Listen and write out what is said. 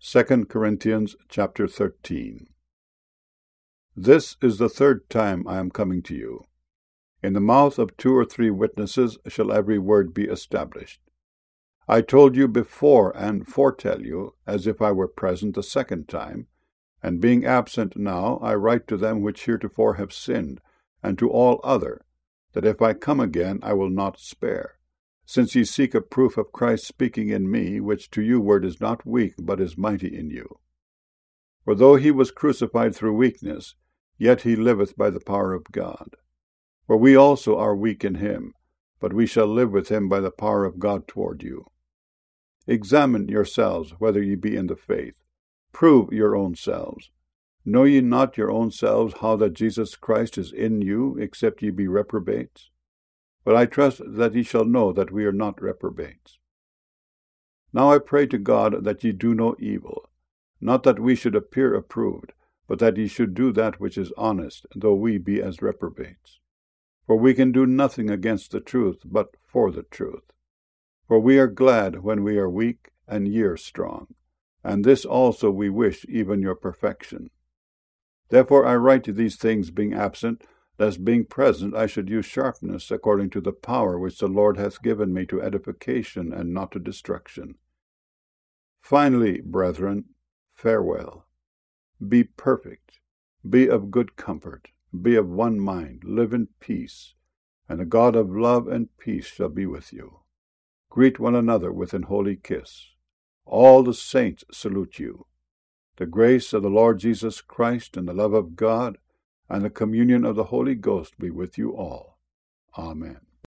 2 Corinthians chapter 13. This is the third time I am coming to you. In the mouth of 2 or 3 witnesses shall every word be established. I told you before and foretell you, as if I were present the second time, and being absent now, I write to them which heretofore have sinned, and to all other, that if I come again I will not spare, since ye seek a proof of Christ speaking in me, which to you word is not weak, but is mighty in you. For though he was crucified through weakness, yet he liveth by the power of God. For we also are weak in him, but we shall live with him by the power of God toward you. Examine yourselves whether ye be in the faith. Prove your own selves. Know ye not your own selves how that Jesus Christ is in you, except ye be reprobates? But I trust that ye shall know that we are not reprobates. Now I pray to God that ye do no evil, not that we should appear approved, but that ye should do that which is honest, though we be as reprobates. For we can do nothing against the truth, but for the truth. For we are glad when we are weak, and ye are strong. And this also we wish, even your perfection. Therefore I write to these things being absent, lest being present I should use sharpness according to the power which the Lord hath given me to edification and not to destruction. Finally, brethren, farewell. Be perfect, be of good comfort, be of one mind, live in peace, and the God of love and peace shall be with you. Greet one another with an holy kiss. All the saints salute you. The grace of the Lord Jesus Christ and the love of God and the communion of the Holy Ghost be with you all. Amen.